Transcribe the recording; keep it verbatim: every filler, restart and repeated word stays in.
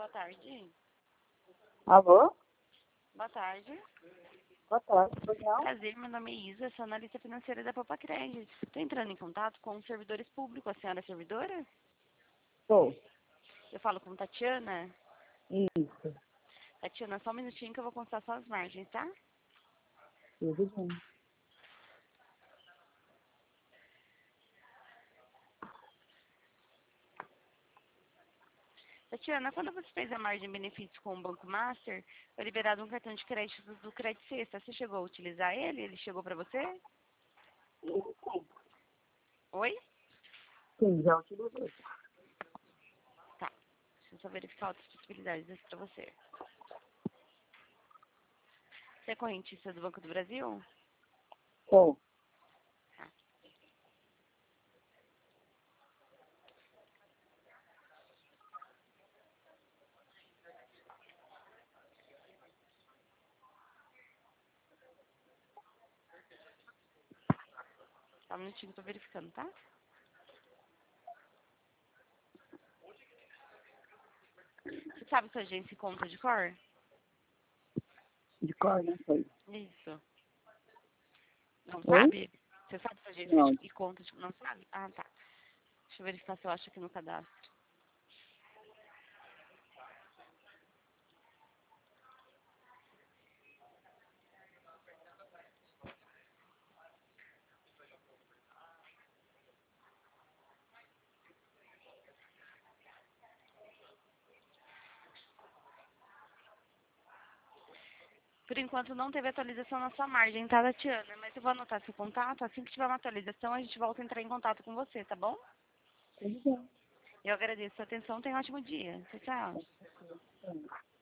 Boa tarde. Alô? Boa tarde. Boa tarde, pois não? Prazer, meu nome é Isa, sou analista financeira da Popa Credit. Estou entrando em contato com os servidores públicos. A senhora é servidora? Sou. Eu falo com Tatiana. Isso. Tatiana, só um minutinho que eu vou contar suas margens, tá? Tudo bem. Tatiana, quando você fez a margem de benefícios com o Banco Master, foi liberado um cartão de crédito do Credit Sexta. Você chegou a utilizar ele? Ele chegou para você? Sim, Oi? sim, já utilizei. Tá. Deixa eu só verificar outras possibilidades desse para você. Você é correntista do Banco do Brasil? Sou. Tá. Só um minutinho que eu tô verificando, tá? Você sabe sua agência e conta de cor? De cor, não sei. Isso. Não Oi? sabe? Você sabe sua agência Não. de- e conta de... Não sabe? Ah, tá. Deixa eu verificar se eu acho aqui no cadastro. Por enquanto não teve atualização na sua margem, tá, Tatiana? Mas eu vou anotar seu contato. Assim que tiver uma atualização, a gente volta a entrar em contato com você, tá bom? Tudo bem. Eu agradeço a sua atenção. Tenha um ótimo dia. Tchau, tchau. Sim.